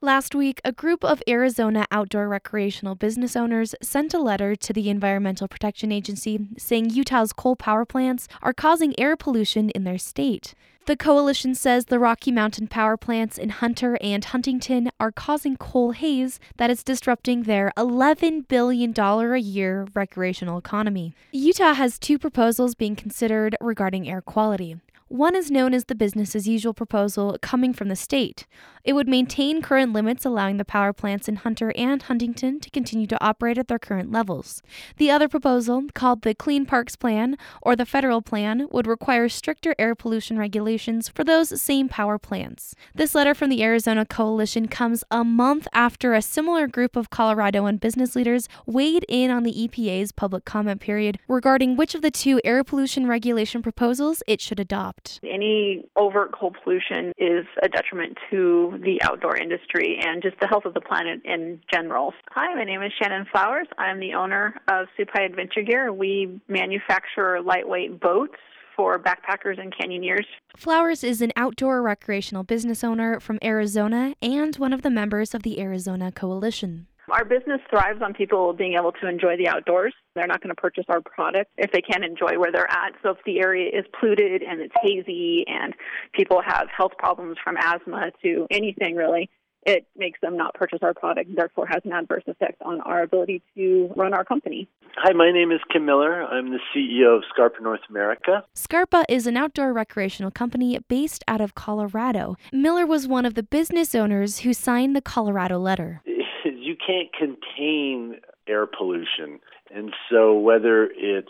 Last week, a group of Arizona outdoor recreational business owners sent a letter to the Environmental Protection Agency saying Utah's coal power plants are causing air pollution in their state. The coalition says the Rocky Mountain power plants in Hunter and Huntington are causing coal haze that is disrupting their $11 billion a year recreational economy. Utah has two proposals being considered regarding air quality. One is known as the business-as-usual proposal coming from the state. It would maintain current limits, allowing the power plants in Hunter and Huntington to continue to operate at their current levels. The other proposal, called the Clean Parks Plan, or the federal plan, would require stricter air pollution regulations for those same power plants. This letter from the Arizona Coalition comes a month after a similar group of Coloradoan business leaders weighed in on the EPA's public comment period regarding which of the two air pollution regulation proposals it should adopt. Any overt coal pollution is a detriment to the outdoor industry and just the health of the planet in general. Hi, my name is Shannon Flowers. I'm the owner of Supai Adventure Gear. We manufacture lightweight boats for backpackers and canyoneers. Flowers is an outdoor recreational business owner from Arizona and one of the members of the Arizona Coalition. Our business thrives on people being able to enjoy the outdoors. They're not going to purchase our product if they can't enjoy where they're at. So if the area is polluted and it's hazy and people have health problems from asthma to anything really, it makes them not purchase our product, therefore has an adverse effect on our ability to run our company. Hi, my name is Kim Miller. I'm the CEO of Scarpa North America. Scarpa is an outdoor recreational company based out of Colorado. Miller was one of the business owners who signed the Colorado letter. You can't contain air pollution. And so whether it's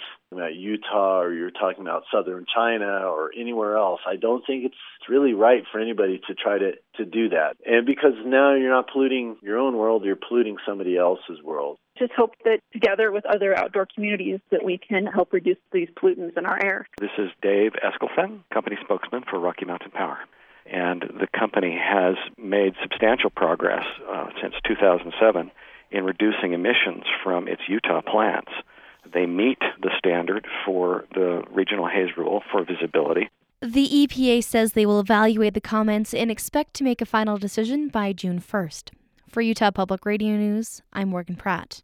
Utah or you're talking about southern China or anywhere else, I don't think it's really right for anybody to try to do that. And because now you're not polluting your own world, you're polluting somebody else's world. Just hope that together with other outdoor communities that we can help reduce these pollutants in our air. This is Dave Eskelfen, company spokesman for Rocky Mountain Power. And the company has made substantial progress since 2007 in reducing emissions from its Utah plants. They meet the standard for the regional haze rule for visibility. The EPA says they will evaluate the comments and expect to make a final decision by June 1st. For Utah Public Radio News, I'm Morgan Pratt.